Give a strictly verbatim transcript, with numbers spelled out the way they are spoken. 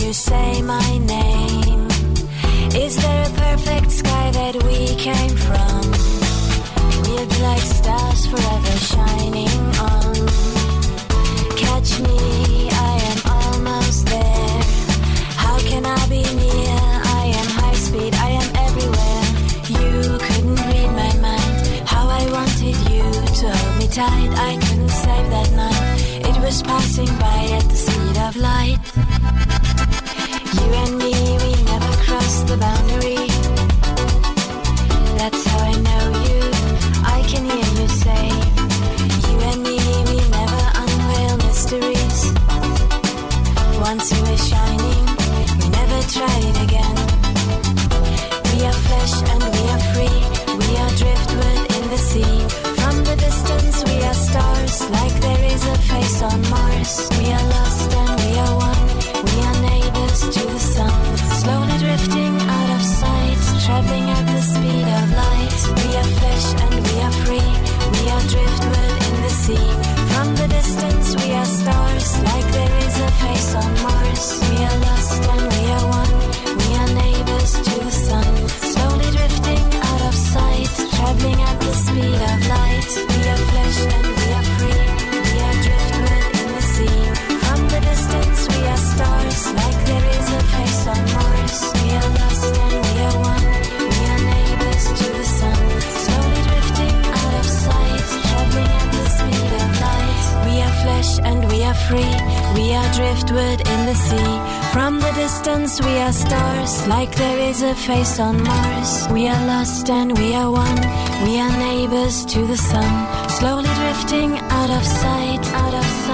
you say my name? Is there a perfect sky that we came from? We'll be like stars forever shining on. Catch me, I am almost there. How can I be near? I am high speed, I am everywhere. You couldn't read my mind. How I wanted you to hold me tight. I couldn't save that night. It was passing by at the speed of light. You and me, we never crossed the boundary. That's how I know you. I can hear you say, you and me, we never unveil mysteries. Once you were shining, we never tried again. We are flesh and we are free. We are driftwood in the sea. From the distance we are stars, like there is a face on Mars. We are lost and we are one. We are neighbors to the sun. Slowly drifting out of sight, traveling at the speed of light. We are flesh and we are free. We are driftwood in the sea. From the distance we are stars, like there is a face on Mars. We are lost and we are one. We are neighbors to the sun. Slowly drifting out of sight, traveling at the speed of light. We are flesh and we are free. We are driftwood in the sea. From the distance we are stars, like there is a face on Mars. We are lost and we are one. We are neighbors to the sun. Slowly drifting out of sight, traveling at the speed of light. We are flesh and we are free. We are driftwood in the sea. From the distance we are stars, like there is a face on Mars. We are lost and we are one. We are neighbors to the sun. Slowly drifting out of sight, out of sight.